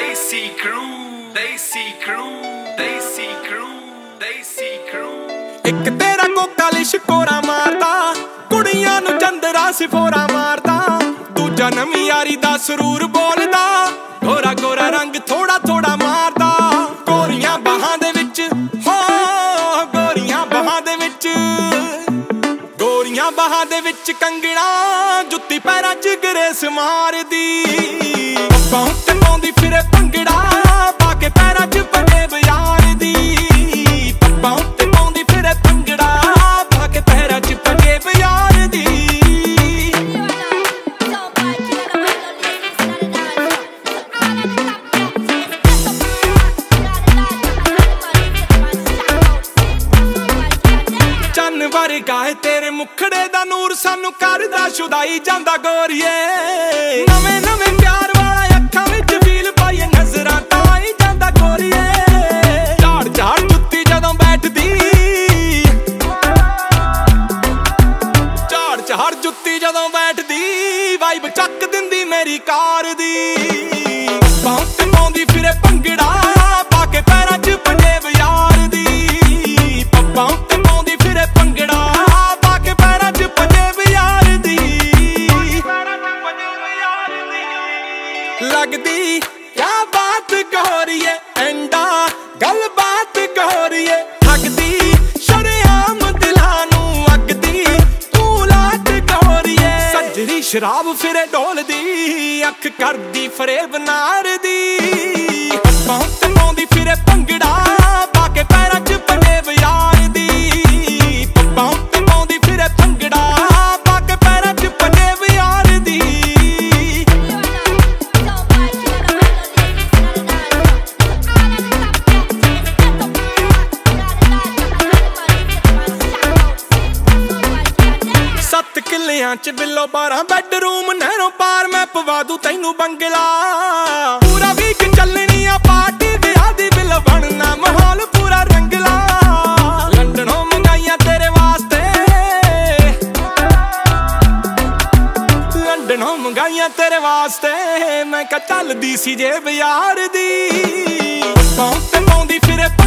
Desi Crew, Desi Crew, Desi Crew, Desi Crew। ਇੱਕ ਤੇਰਾ ਕੋਕਾ ਲਿਸ਼ਕੋਰਾ ਮਾਰਦਾ, ਕੁੜੀਆਂ ਨੂੰ ਚੰਦਰਾ ਸਿਫੋਰਾ ਮਾਰਦਾ। ਦੂਜਾ ਨਵੀਂ ਯਾਰੀ ਦਾ ਸਰੂਰ ਬੋਲਦਾ, ਗੋਰਾ ਗੋਰਾ ਰੰਗ ਥੋੜਾ ਥੋੜਾ ਮਾਰਦਾ। ਗੋਰੀਆਂ ਬਾਹਾਂ ਦੇ ਵਿੱਚ ਹੋ, ਗੋਰੀਆਂ ਬਾਹਾਂ ਦੇ ਵਿੱਚ, ਗੋਰੀਆਂ ਬਾਹਾਂ ਦੇ ਵਿੱਚ ਕੰਗਣਾ, ਜੁੱਤੀ ਪੈਰਾਂ 'ਚ ਗਰੇਸ ਮਾਰਦੀ। ਪੱਬਾਂ ਉੱਤੇ ਪਾਉਂਦੀ ਫਿਰੇ ਭੰਗੜਾ, ਪਾ ਕੇ ਪੈਰਾਂ 'ਚ ਪੰਜੇਬ ਯਾਰ ਦੀ। ਪੱਬਾਂ ਉੱਤੇ ਪਾਉਂਦੀ ਫਿਰੇ ਭੰਗੜਾ, ਪਾ ਕੇ ਪੈਰਾਂ 'ਚ ਪੰਜੇਬ ਯਾਰ ਦੀ। ਚੰਨ ਵਰਗਾ ਏ ਤੇਰੇ ਮੁਖੜੇ ਦਾ ਨੂਰ, ਸਾਨੂੰ ਕਰਦਾ ਸ਼ੁਦਾਈ ਜਾਂਦਾ ਗੋਰੀਏ। ਨਵੇਂ ਨਵੇਂ ਪਿਆਰ ਵਾਲਾ ਅੱਖਾਂ ਵਿੱਚ ਫੀਲ ਪਾਈਏ, ਨਜ਼ਰਾਂ ਤਾਂ ਆਈ ਜਾਂਦਾ ਗੋਰੀਏ। ਝਾੜ ਝਾੜ ਜੁੱਤੀ ਜਦੋਂ ਬੈਠਦੀ, ਝਾੜ ਝਾੜ ਜੁੱਤੀ ਜਦੋਂ ਬੈਠਦੀ, ਵਾਈਬ ਚੱਕ ਦਿੰਦੀ ਮੇਰੀ ਕਾਰ ਦੀ। ਪੱਬਾਂ ਉੱਤੇ ਪਾਉਂਦੀ ਫਿਰੇ ਭੰਗੜਾ, ਪਾ ਕੇ ਪੈਰਾਂ 'ਚ ਪੰਜੇਬ ਯਾਰ ਦੀ। ਪੱਬਾਂ ਉੱਤੇ ਪਾਉਂਦੀ ਫਿਰੇ ਭੰਗੜਾ, ਪਾ ਕੇ ਪੈਰਾਂ 'ਚ ਪੰਜੇਬ ਯਾਰ ਦੀ। ਲੱਗਦੀ ਕਿਆ ਬਾਤ ਗੋਰੀਏ, ਐਂਡਾ ਗੱਲ ਬਾਤ ਗੋਰੀਏ। ਠੱਗਦੀ ਸ਼ਰੇਆਮ ਦਿਲਾਂ ਨੂੰ, ਅੱਗਦੀ ਤੂੰ ਲਾਟ ਗੋਰੀਏ। ਸੱਜਰੀ ਸ਼ਰਾਬ ਫਿਰੇ ਡੋਲਦੀ, ਅੱਖ ਕਰਦੀ ਫਰੇਬ ਨਾਰ ਦੀ। ਪੱਬਾਂ ਉੱਤੇ ਪਾਉਂਦੀ ਫਿਰੇ ਭੰਗੜਾ, ਪਾ ਕੇ ਪੈਰਾਂ 'ਚ ਪੰਜੇਬ ਯਾਰ ਦੀ। ਪੱਬਾਂ ਉੱਤੇ ਪਾਉਂਦੀ ਫਿਰੇ ਭੰਗੜਾ, ਪਾ ਕੇ ਪੈਰਾਂ 'ਚ ਪੰਜੇਬ ਯਾਰ ਦੀ। ਸੱਤ ਕਿੱਲਿਆਂ 'ਚ ਬਿੱਲੋ 12 ਬੈਡਰੂਮ, ਨਹਿਰੋਂ ਪਾਰ ਮੈਂ ਪਵਾ ਦੂ ਤੈਨੂੰ ਬੰਗਲਾ। ਪੂਰਾ ਵੀਕ ਚੱਲਣੀ ਆ ਪਾਰਟੀ, ਵਿਆਹ ਦੀ ਬਿੱਲ ਬਣਨਾ ਮਾਹੌਲ ਪੂਰਾ ਰੰਗਲਾ। ਲੰਡਨੋਂ ਮੰਗਾਈਆਂ ਤੇਰੇ ਵਾਸਤੇ, ਲੰਡਨੋਂ ਮੰਗਾਈਆਂ ਤੇਰੇ ਵਾਸਤੇ। ਮੈਂ ਕਿਹਾ ਚੱਲਦੀ ਸੀ ਜੇਬ ਯਾਰ ਦੀ। ਪੱਬਾਂ ਉੱਤੇ ਪਾਉਂਦੀ ਫਿਰੇ